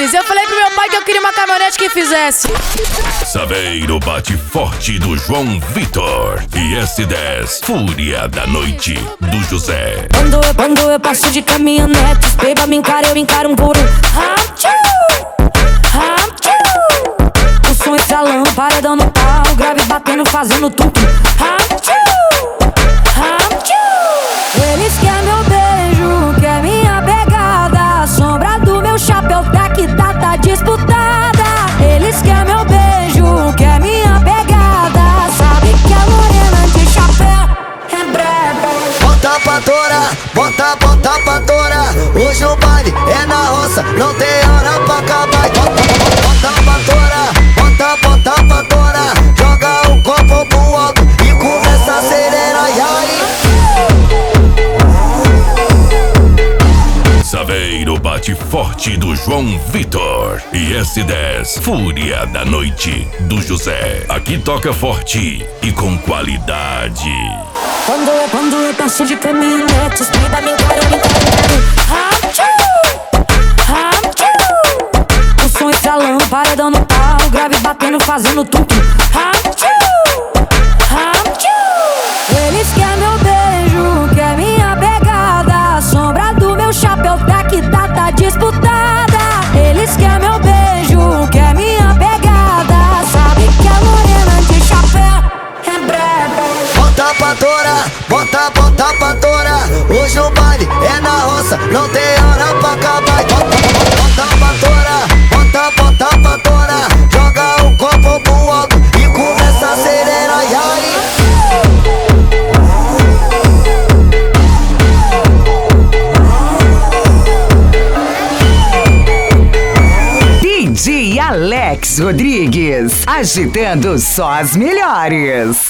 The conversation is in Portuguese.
Rodrigues. Eu falei pro meu pai que eu queria uma caminhonete que fizesse. Saveiro bate forte do João Vitor. E S10, Fúria da Noite do José. Quando eu passo de caminhonete, os beba me encaram, eu encaro um puro o som estralando, paredão no pau, grave batendo, fazendo tudo. Eles querem meu beijo, quer minha pegada. A sombra do meu chapéu tá disputada. Eles querem meu beijo, quer minha pegada. Sabe que a morena de chapéu é braba. Bota pra torar, bota pra torar. Hoje o baile é na roça, não tem hora pra acabar. Bota pra torar, bota pra torar. Joga o copo pro alto e começa a acelerar. E aí? Saveiro bate forte do João Vitor. E S10, Fúria da Noite do José. Aqui toca forte e com qualidade. Quando eu passo de caminhonete, os beba me encaram, eu encaro. O som estralando, paredão no pau, grave batendo, fazendo tudo. Eles querem meu beijo, quer minha pegada. A sombra do meu chapéu tá disputada. Eles querem meu beijo, quer minha pegada. Sabe que a morena de chapéu é braba. Bota pra torar, bota pra torar. Hoje o baile é na roça, não tem hora pra acabar. Bota pra torar, bota pra torar. Joga o copo pro alto e começa a acelerar. E aí? DJ Alex Rodrigues, agitando só as melhores.